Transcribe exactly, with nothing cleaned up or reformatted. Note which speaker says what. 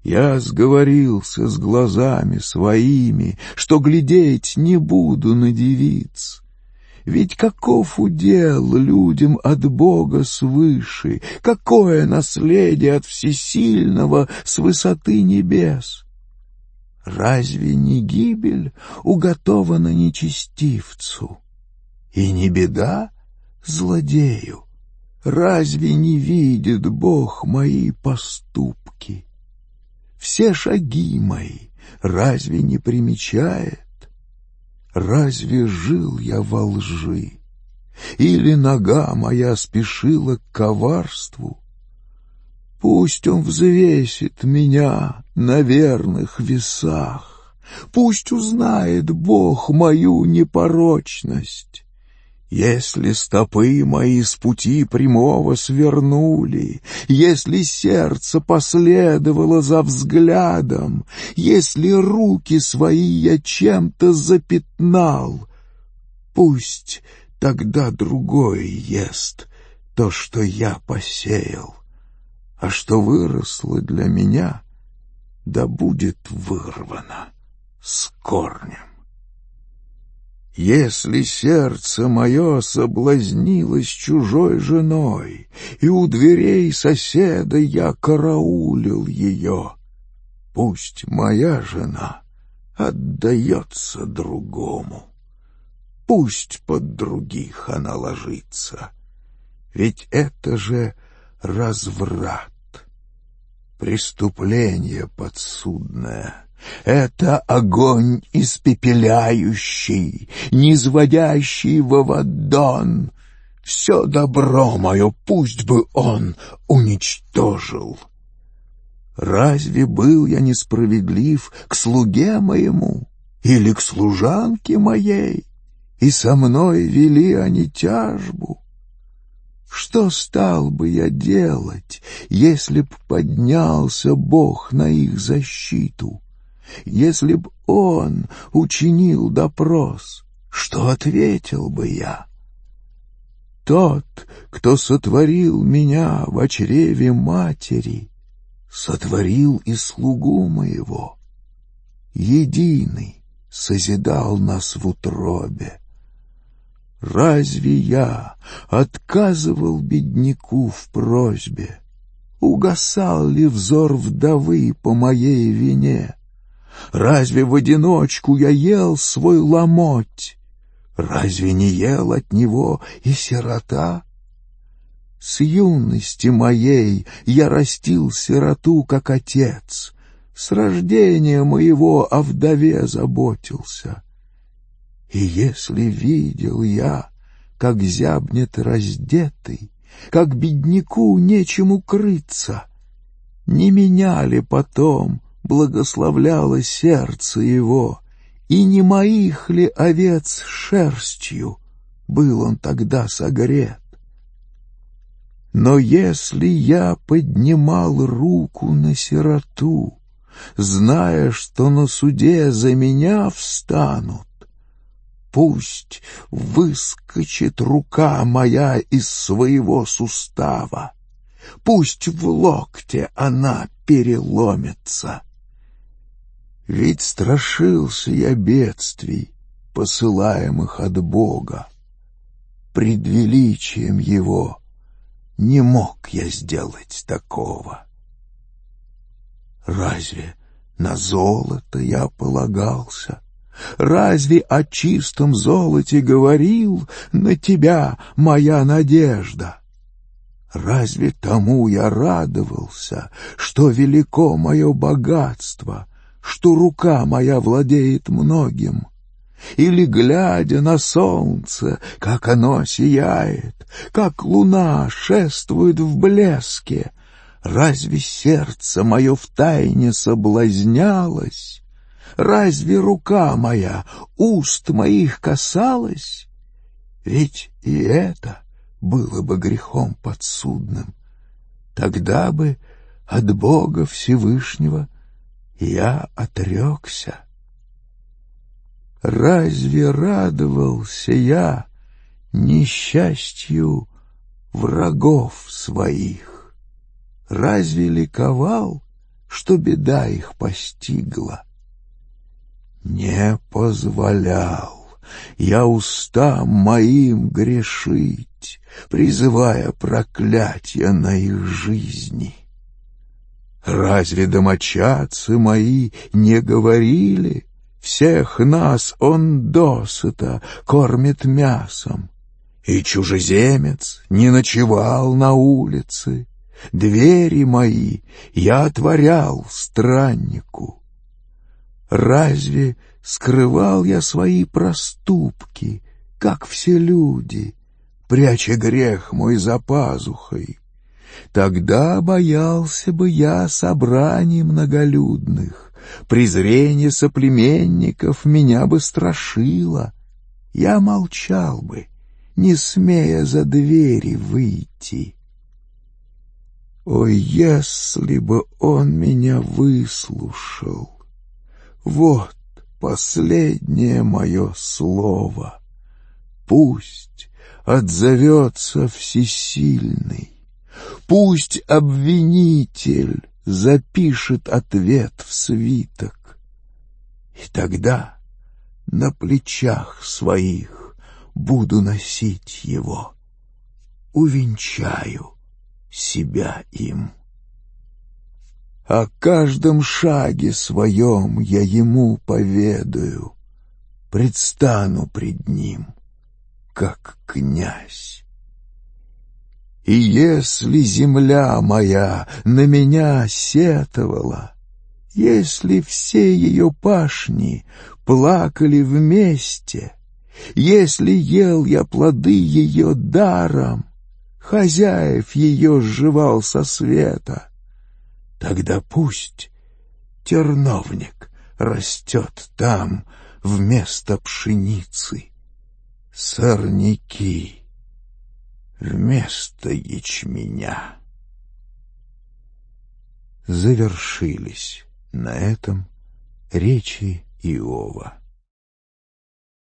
Speaker 1: Я сговорился с глазами своими, что глядеть не буду на девиц. Ведь каков удел людям от Бога свыше, какое наследие от Всесильного с высоты небес? Разве не гибель уготована нечестивцу? И не беда злодею? Разве не видит Бог мои поступки? Все шаги мои разве не примечает? Разве жил я во лжи? Или нога моя спешила к коварству? Пусть он взвесит меня на верных весах, пусть узнает Бог мою непорочность. Если стопы мои с пути прямого свернули, если сердце последовало за взглядом, если руки свои я чем-то запятнал, пусть тогда другой ест то, что я посеял, а что выросло для меня, да будет вырвано с корнем. Если сердце мое соблазнилось чужой женой, и у дверей соседа я караулил ее, пусть моя жена отдается другому, пусть под других она ложится, ведь это же разврат, преступление подсудное. Это огонь испепеляющий, низводящий в Авадон. Все добро мое пусть бы он уничтожил. Разве был я несправедлив к слуге моему или к служанке моей, и со мной вели они тяжбу? Что стал бы я делать, если б поднялся Бог на их защиту? Если б он учинил допрос, что ответил бы я? Тот, кто сотворил меня в чреве матери, сотворил и слугу моего. Единый созидал нас в утробе. Разве я отказывал бедняку в просьбе? Угасал ли взор вдовы по моей вине? Разве в одиночку я ел свой ломоть? Разве не ел от него и сирота? С юности моей я растил сироту, как отец, с рождения моего о вдове заботился. И если видел я, как зябнет раздетый, как бедняку нечем укрыться, не меня ли потом благословляло сердце его, и не моих ли овец шерстью был он тогда согрет? Но если я поднимал руку на сироту, зная, что на суде за меня встанут, пусть выскочит рука моя из своего сустава, пусть в локте она переломится. Ведь страшился я бедствий, посылаемых от Бога. Пред величием Его не мог я сделать такого. Разве на золото я полагался? Разве о чистом золоте говорил на тебя моя надежда? Разве тому я радовался, что велико мое богатство, что рука моя владеет многим? Или, глядя на солнце, как оно сияет, как луна шествует в блеске, разве сердце мое втайне соблазнялось? Разве рука моя уст моих касалась? Ведь и это было бы грехом подсудным. Тогда бы от Бога Всевышнего я отрекся. Разве радовался я несчастью врагов своих? Разве ликовал, что беда их постигла. Не позволял я устам моим грешить, призывая проклятия на их жизни. Разве домочадцы мои не говорили: всех нас он досыта кормит мясом, и чужеземец не ночевал на улице, двери мои я отворял страннику. Разве скрывал я свои проступки, как все люди, пряча грех мой за пазухой? Тогда боялся бы я собраний многолюдных, презрение соплеменников меня бы страшило. Я молчал бы, не смея за двери выйти. О, если бы он меня выслушал! Вот последнее мое слово. Пусть отзовется всесильный, пусть обвинитель запишет ответ в свиток, и тогда на плечах своих буду носить его, увенчаю себя им. О каждом шаге своем я ему поведаю, предстану пред ним, как князь. И если земля моя на меня сетовала, если все ее пашни плакали вместе, если ел я плоды ее даром, хозяев ее сживал со света, тогда пусть терновник растет там вместо пшеницы, сорняки вместо ячменя. Завершились на этом речи Иова.